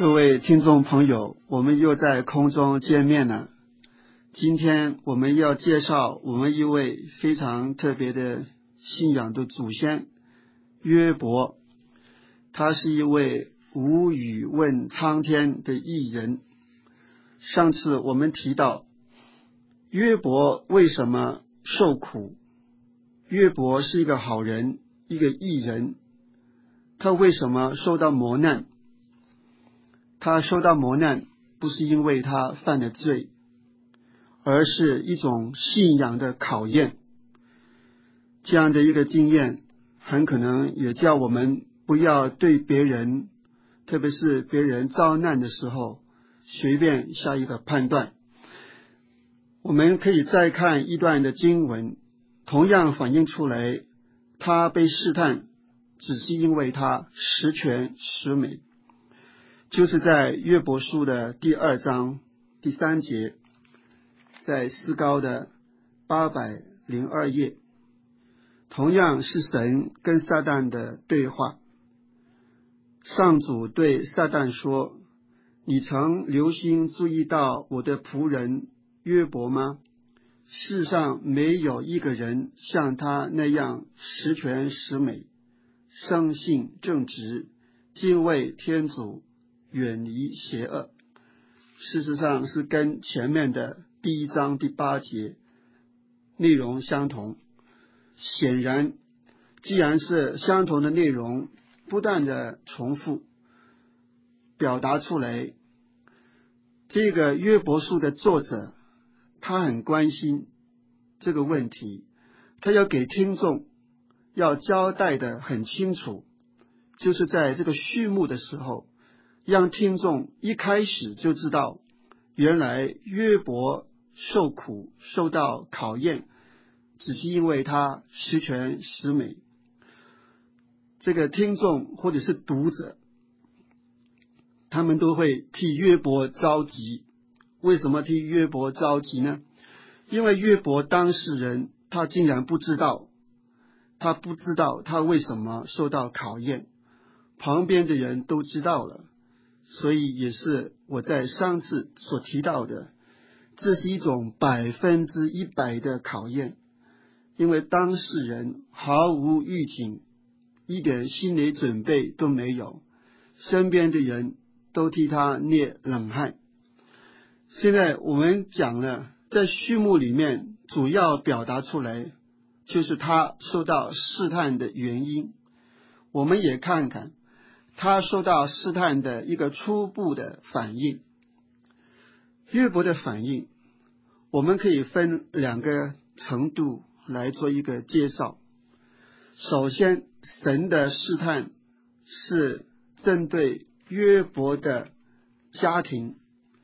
各位听众朋友，我们又在空中见面了。今天我们要介绍我们一位非常特别的信仰的祖先约伯，他是一位无语问苍天的义人。上次我们提到约伯为什么受苦，约伯是一个好人，一个义人，他为什么受到磨难？他受到磨难不是因为他犯了罪，而是一种信仰的考验。这样的一个经验很可能也叫我们不要对别人，特别是别人遭难的时候随便下一个判断。我们可以再看一段的经文，同样反映出来他被试探只是因为他十全十美，就是在约伯书的第2章第3节，在思高的802页，同样是神跟撒旦的对话。上主对撒旦说，你曾留心注意到我的仆人约伯吗？世上没有一个人像他那样十全十美，生性正直，敬畏天主，远离邪恶。事实上是跟前面的第1章第8节内容相同。显然既然是相同的内容，不断的重复表达出来，这个约伯书的作者他很关心这个问题，他要给听众要交代的很清楚，就是在这个序幕的时候让听众一开始就知道，原来约伯受苦受到考验只是因为他十全十美。这个听众或者是读者，他们都会替约伯着急。为什么替约伯着急呢？因为约伯当事人他竟然不知道他为什么受到考验，旁边的人都知道了。所以也是我在上次所提到的，这是一种100%的考验，因为当事人毫无预警，一点心理准备都没有，身边的人都替他捏冷汗。现在我们讲了，在序幕里面主要表达出来就是他受到试探的原因。我们也看看他受到试探的一个初步的反应。约伯的反应我们可以分2个程度来做一个介绍。首先，神的试探是针对约伯的家庭，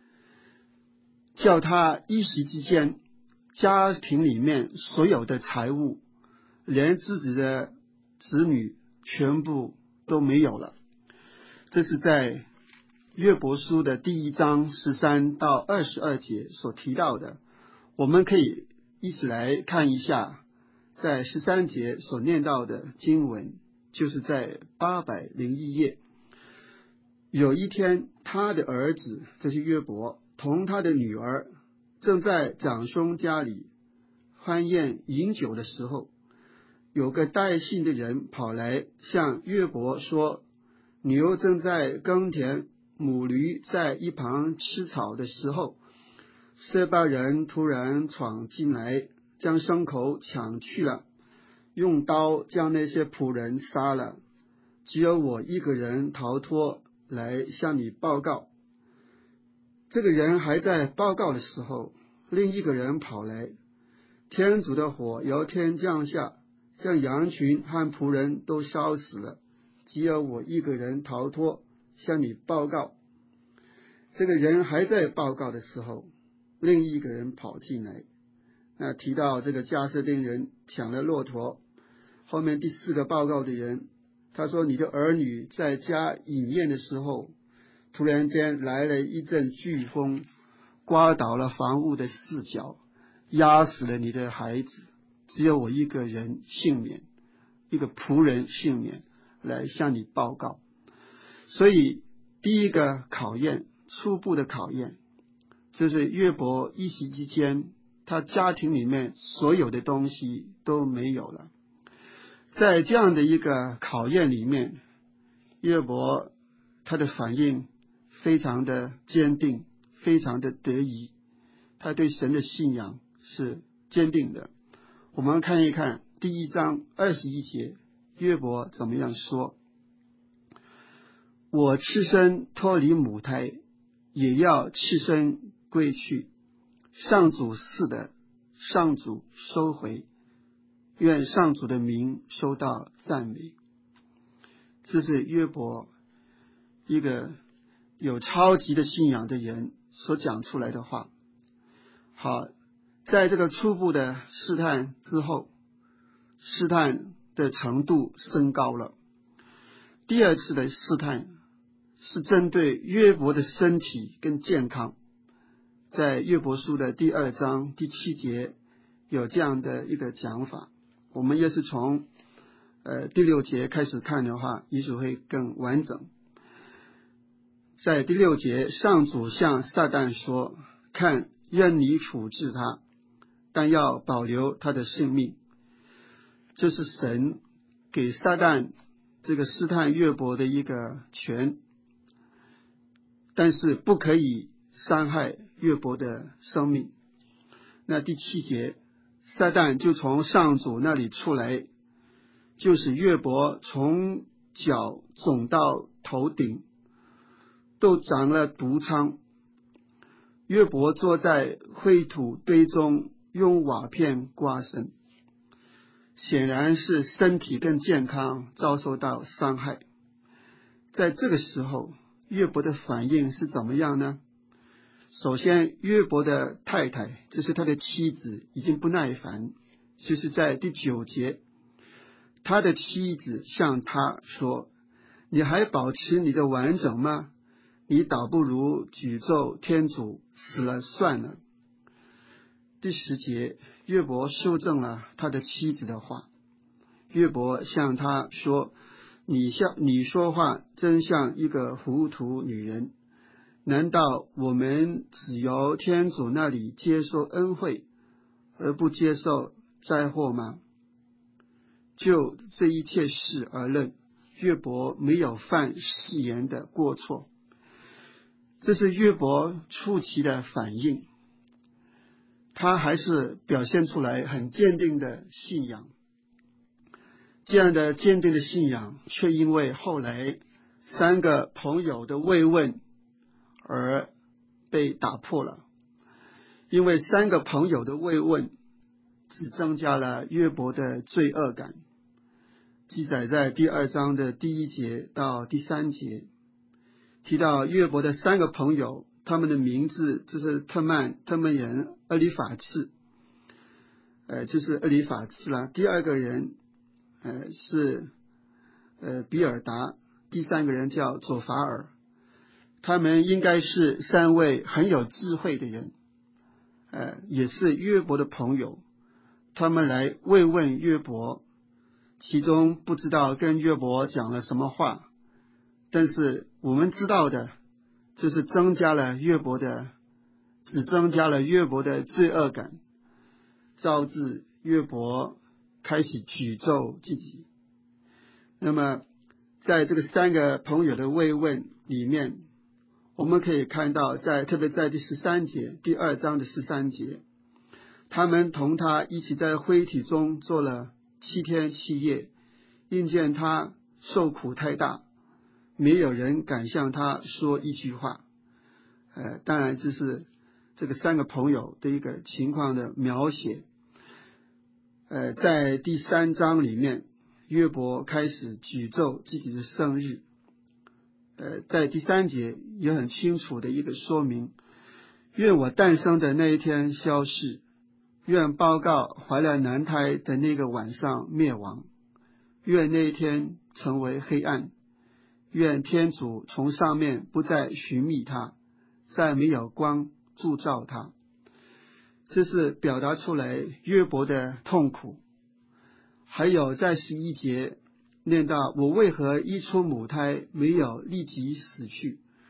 叫他一时之间家庭里面所有的财物，连自己的子女全部都没有了。这是在约伯书的第1章13到22节所提到的。我们可以一起来看一下，在13节所念到的经文，就是在801页。有一天，他的儿子，这是约伯，同他的女儿正在长兄家里欢宴饮酒的时候，有个带信的人跑来向约伯说，牛正在耕田，母驴在一旁吃草的时候，色巴人突然闯进来，将牲口抢去了，用刀将那些仆人杀了，只有我一个人逃脱来向你报告。这个人还在报告的时候，另一个人跑来，天主的火由天降下，将羊群和仆人都烧死了，只有我一个人逃脱向你报告。这个人还在报告的时候，另一个人跑进来。那提到这个加色丁人抢了骆驼，后面第4个报告的人，他说，你的儿女在家饮宴的时候，突然间来了一阵飓风，刮倒了房屋的4角，压死了你的孩子，只有我一个人幸免，一个仆人幸免，来向你报告。所以第一个考验，初步的考验，就是约伯一夕之间，他家庭里面所有的东西都没有了。在这样的一个考验里面，约伯他的反应非常的坚定，非常的得意，他对神的信仰是坚定的。我们看一看第1章21节，约伯怎么样说：我赤身脱离母胎，也要赤身归去。上主是的，上主收回，愿上主的名受到赞美。这是约伯一个有超级的信仰的人所讲出来的话。好，在这个初步的试探之后，试探的程度升高了。第二次的试探是针对约伯的身体跟健康，在约伯书的第2章第7节有这样的一个讲法。我们要是从第6节开始看的话，也许会更完整。在第6节，上主向撒旦说：看，愿你处置他，但要保留他的性命。这是神给撒旦这个试探约伯的一个权，但是不可以伤害约伯的生命。那第7节，撒旦就从上主那里出来，就使约伯从脚肿到头顶，都长了毒疮。约伯坐在灰土堆中，用瓦片刮身，显然是身体更健康遭受到伤害。在这个时候，约伯的反应是怎么样呢？首先，约伯的太太，这是他的妻子，已经不耐烦，就是在第9节，他的妻子向他说：你还保持你的完整吗？你倒不如诅咒天主，死了算了。第10节，约伯修正了他的妻子的话。约伯向他说：你说话真像一个糊涂女人。难道我们只由天主那里接受恩惠，而不接受灾祸吗？就这一切事而论，约伯没有犯誓言的过错。这是约伯初期的反应，他还是表现出来很坚定的信仰。这样的坚定的信仰，却因为后来3个朋友的慰问而被打破了。因为3个朋友的慰问，只增加了约伯的罪恶感。记载在第2章的第1节到第3节，提到约伯的3个朋友，他们的名字就是特曼人厄里法次，就是厄里法次了。第2个人是比尔达，第3个人叫佐法尔。他们应该是3位很有智慧的人，也是约伯的朋友。他们来慰问约伯，其中不知道跟约伯讲了什么话，但是我们知道的就是只增加了约伯的罪恶感，招致约伯开始诅咒自己。那么在这个3个朋友的慰问里面，我们可以看到特别在第13节，第2章的13节，他们同他一起在灰体中做了7天7夜，因见他受苦太大，没有人敢向他说一句话。当然这是这个3个朋友的一个情况的描写。在第3章里面，约伯开始诅咒自己的生日。在第3节也很清楚的一个说明：愿我诞生的那一天消逝，愿报告怀了男胎的那个晚上灭亡，愿那一天成为黑暗，愿天主从上面不再寻觅他，再没有光铸造他。这是表达出来约伯的痛苦。还有在11节念到：我为何一出母胎没有立即死去，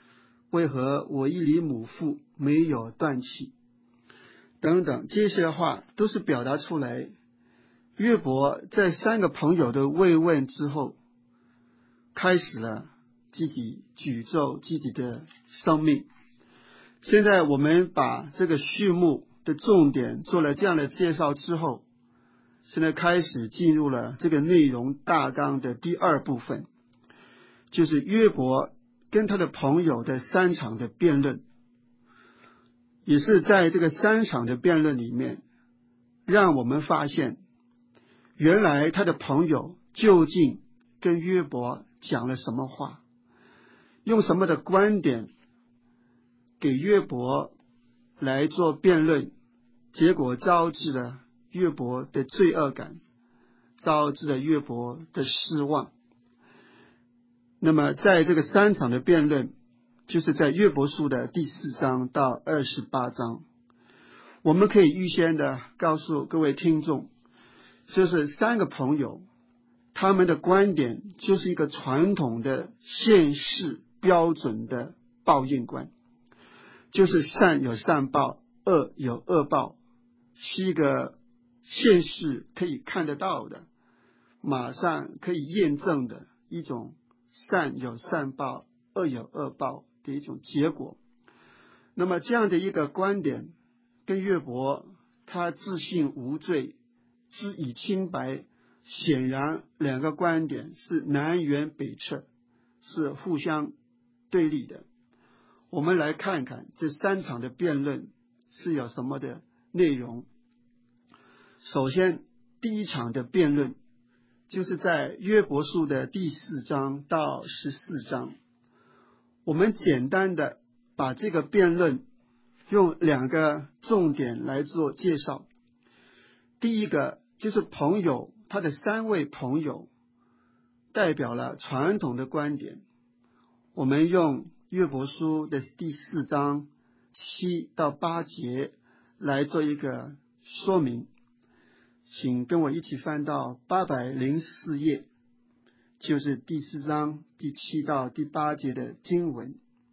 为何我一离母腹没有断气？等等，这些话都是表达出来，约伯在3个朋友的慰问之后，开始了自己诅咒自己的生命。现在我们把这个序幕的重点做了这样的介绍之后，现在开始进入了这个内容大纲的第2部分，就是约伯跟他的朋友的3场的辩论。也是在这个3场的辩论里面，让我们发现原来他的朋友究竟跟约伯讲了什么话，用什么的观点给约伯来做辩论，结果招致了约伯的罪恶感，招致了约伯的失望。那么在这个3场的辩论，就是在约伯书的第4章到28章，我们可以预先的告诉各位听众，就是3个朋友他们的观点就是一个传统的现世标准的报应观，就是善有善报，恶有恶报，是一个现世可以看得到的，马上可以验证的一种善有善报，恶有恶报的一种结果。那么这样的一个观点跟约伯他自信无罪，自以清白，显然2个观点是南辕北辙，是互相对立的。我们来看看这3场的辩论是有什么的内容。首先第1场的辩论就是在约伯书的第4章到14章，我们简单的把这个辩论用2个重点来做介绍。第一个就是朋友，他的3位朋友代表了传统的观点，我们用约伯书的第4章7到8节来做一个说明。请跟我一起翻到804页，就是第4章第7到第8节的经文。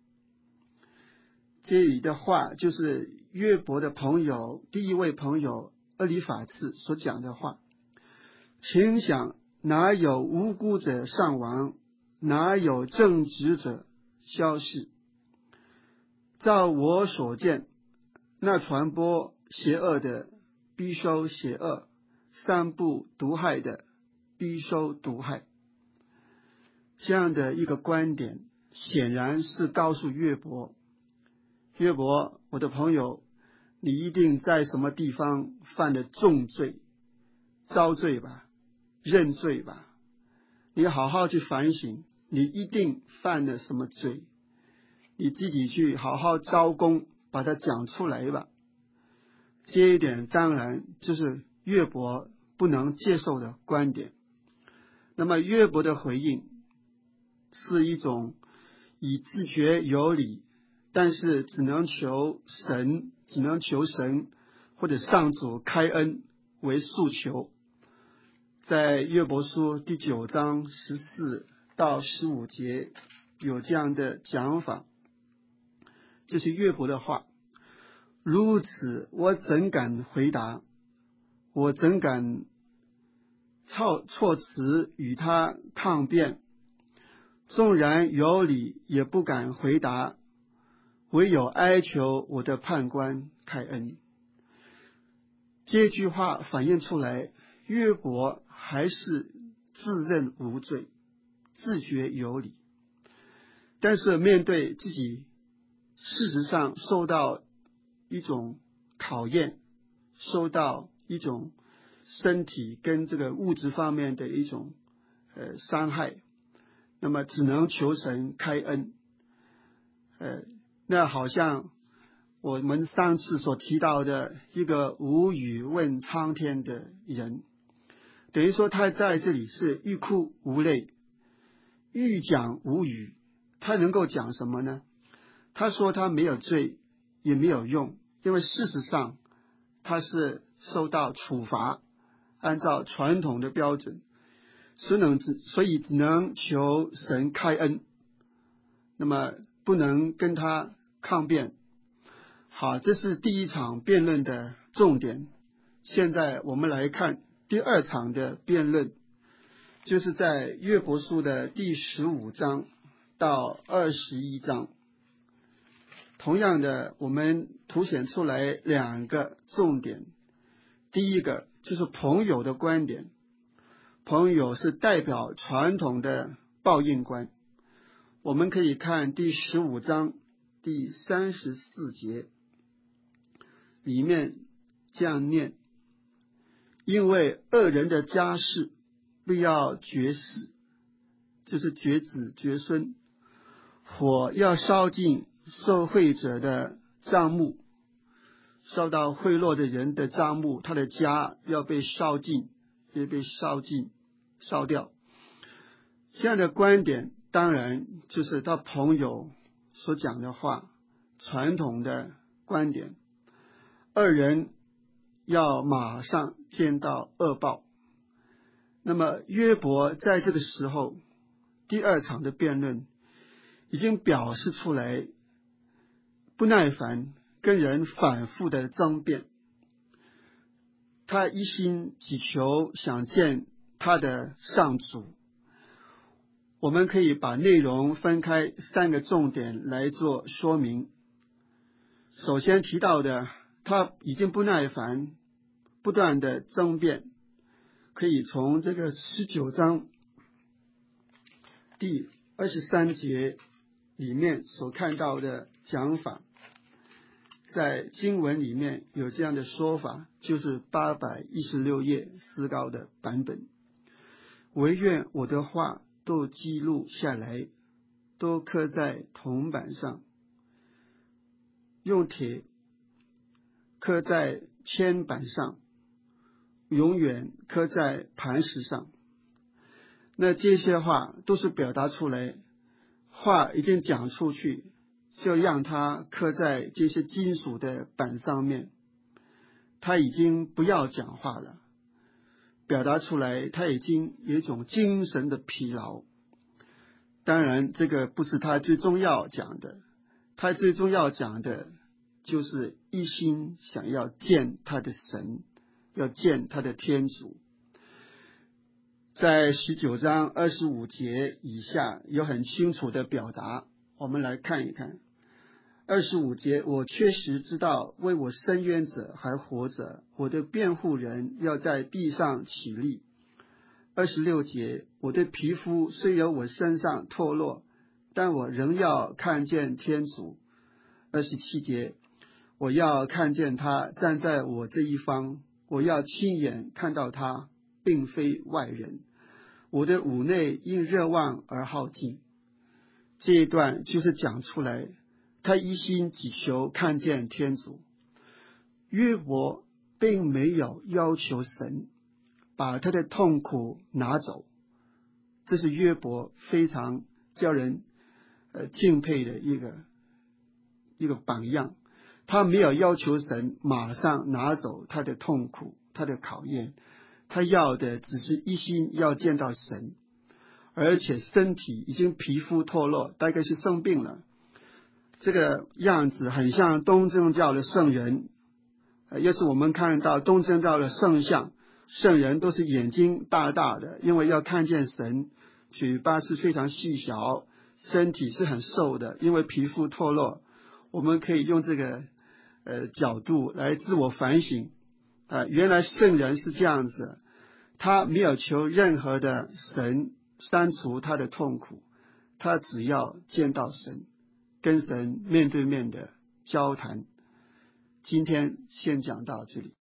这里的话就是约伯的朋友第1位朋友厄里法次所讲的话。请想，哪有无辜者上亡，哪有正直者消逝？照我所见，那传播邪恶的必受邪恶，散布毒害的必受毒害。这样的一个观点显然是告诉约伯，约伯，我的朋友，你一定在什么地方犯了重罪，遭罪吧，认罪吧，你好好去反省，你一定犯了什么罪，你自己去好好招供，把它讲出来吧。这一点当然就是约伯不能接受的观点。那么约伯的回应是一种以自觉有理，但是只能求神或者上主开恩为诉求。在约伯书第9章14到15节有这样的讲法，这是约伯的话。如此，我怎敢回答？我怎敢措辞与他抗辩？纵然有理，也不敢回答，唯有哀求我的判官开恩。这句话反映出来，约伯还是自认无罪，自觉有理，但是面对自己事实上受到一种考验，受到一种身体跟这个物质方面的一种伤害，那么只能求神开恩。那好像我们上次所提到的一个无语问苍天的人，等于说他在这里是欲哭无泪，欲讲无语。他能够讲什么呢？他说他没有罪也没有用，因为事实上他是受到处罚，按照传统的标准，所以只能求神开恩。那么不能跟他抗辩。好，这是第一场辩论的重点。现在我们来看第二场的辩论，就是在约伯书的第15章到21章。同样的，我们凸显出来两个重点。第一个就是朋友的观点，朋友是代表传统的报应观。我们可以看第15章第34节，里面这样念：因为恶人的家室必要绝死，就是绝子绝孙，火要烧尽受贿者的帐幕，受到贿赂的人的帐幕，他的家要被烧尽，也被烧掉。这样的观点当然就是他朋友所讲的话，传统的观点。恶人要马上见到恶报。那么约伯在这个时候第二场的辩论已经表示出来，不耐烦跟人反复的争辩，他一心祈求想见他的上主。我们可以把内容分开3个重点来做说明。首先提到的，他已经不耐烦，不断的争辩，可以从这个19章第23节里面所看到的讲法。在经文里面有这样的说法，就是816页思高的版本。惟愿我的话都记录下来，都刻在铜板上，用铁刻在铅板上，永远刻在磐石上。那这些话都是表达出来，话已经讲出去，就让它刻在这些金属的板上面。他已经不要讲话了，表达出来他已经有一种精神的疲劳。当然这个不是他最重要讲的，他最重要讲的就是一心想要见他的神，要见他的天主。在19章25节以下有很清楚的表达，我们来看一看。25节，我确实知道为我伸冤者还活着，我的辩护人要在地上起立。26节，我的皮肤虽由我身上脱落，但我仍要看见天主。27节，我要看见他站在我这一方，我要亲眼看到他，并非外人。我的五内因热望而耗尽。这一段就是讲出来，他一心祈求看见天主。约伯并没有要求神把他的痛苦拿走，这是约伯非常叫人敬佩的一个榜样。他没有要求神马上拿走他的痛苦，他的考验，他要的只是一心要见到神，而且身体已经皮肤脱落，大概是生病了。这个样子很像东正教的圣人。要是我们看到东正教的圣像，圣人都是眼睛大大的，因为要看见神，嘴巴是非常细小，身体是很瘦的，因为皮肤脱落。我们可以用这个角度来自我反省原来圣人是这样子，他没有求任何的神删除他的痛苦，他只要见到神，跟神面对面的交谈。今天先讲到这里。